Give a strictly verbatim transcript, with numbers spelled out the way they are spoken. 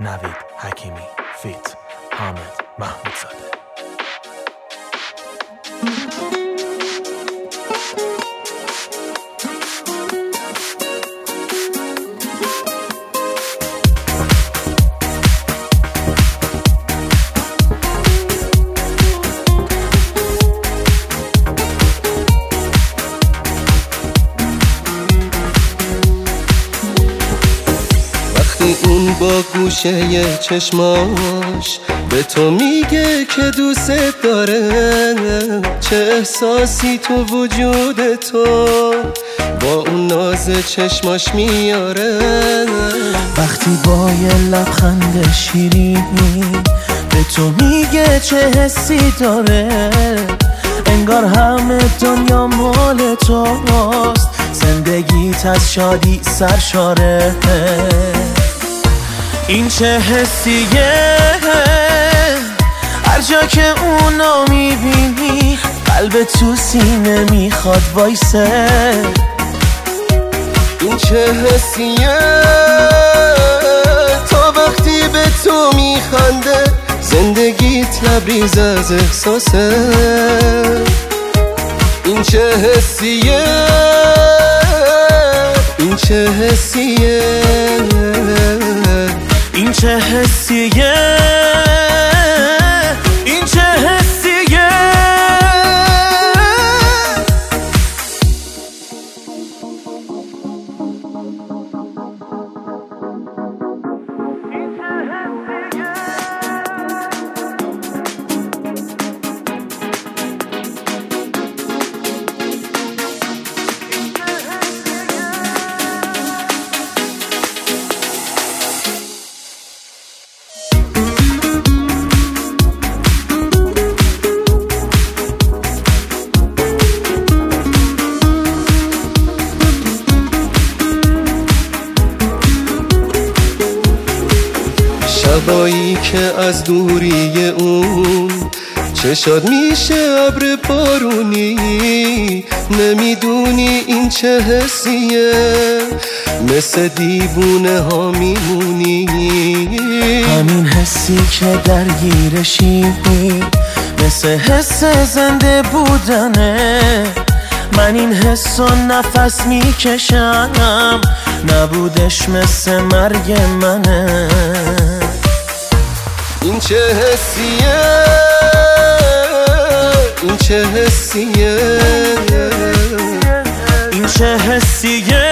نوید حکیمی فیت حامد محمودزاده. اون با گوشه چشماش به تو میگه که دوست داره، چه احساسی تو وجود تو با اون ناز چشماش میاره. وقتی با یه لبخند شیرینی به تو میگه چه حسی داره، انگار همه دنیا مال توست، زندگیت از شادی سرشاره. این چه حسیه هر جا که اونو میبینی، قلب تو سینه میخواد وایسه. این چه حسیه تا وقتی به تو میخنده، زندگیت لبریز از احساسه. این چه حسیه این چه حسیه این چه حسیه این چه حسیه شبایی که از دوری اون چشات میشه ابر بارونی، نمیدونی این چه حسیه، مثل دیوونه ها میمونی. همین حسی که درگیرشی مثل حس زنده بودنه، من این حس و نفس میکشم، نبودش مثل مرگ منه. این چه حسیه این چه حسیه این چه حسیه